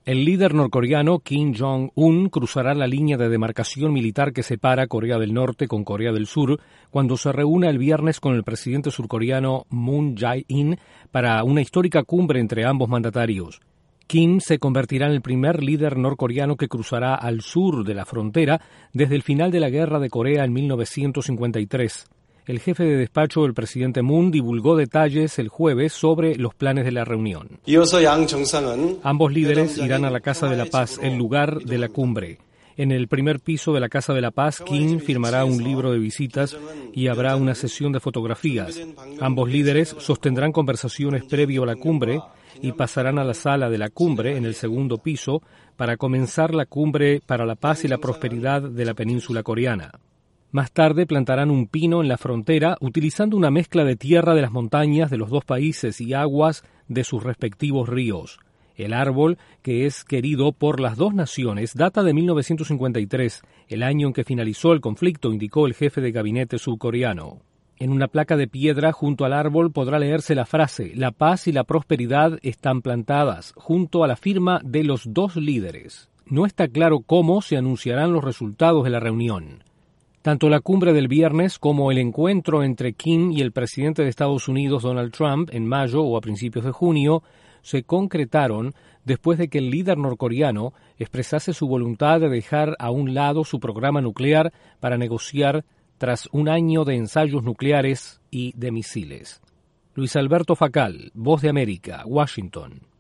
El líder norcoreano Kim Jong-un cruzará la línea de demarcación militar que separa Corea del Norte con Corea del Sur cuando se reúna el viernes con el presidente surcoreano Moon Jae-in para una histórica cumbre entre ambos mandatarios. Kim se convertirá en el primer líder norcoreano que cruzará al sur de la frontera desde el final de la Guerra de Corea en 1953. El jefe de despacho del presidente Moon divulgó detalles el jueves sobre los planes de la reunión. Ambos líderes irán a la Casa de la Paz, el lugar de la cumbre. En el primer piso de la Casa de la Paz, Kim firmará un libro de visitas y habrá una sesión de fotografías. Ambos líderes sostendrán conversaciones previo a la cumbre y pasarán a la sala de la cumbre en el segundo piso para comenzar la cumbre para la paz y la prosperidad de la península coreana. Más tarde plantarán un pino en la frontera utilizando una mezcla de tierra de las montañas de los dos países y aguas de sus respectivos ríos. El árbol, que es querido por las dos naciones, data de 1953, el año en que finalizó el conflicto, indicó el jefe de gabinete surcoreano. En una placa de piedra junto al árbol podrá leerse la frase «La paz y la prosperidad están plantadas», junto a la firma de los dos líderes. No está claro cómo se anunciarán los resultados de la reunión. Tanto la cumbre del viernes como el encuentro entre Kim y el presidente de Estados Unidos, Donald Trump, en mayo o a principios de junio, se concretaron después de que el líder norcoreano expresase su voluntad de dejar a un lado su programa nuclear para negociar tras un año de ensayos nucleares y de misiles. Luis Alberto Facal, Voz de América, Washington.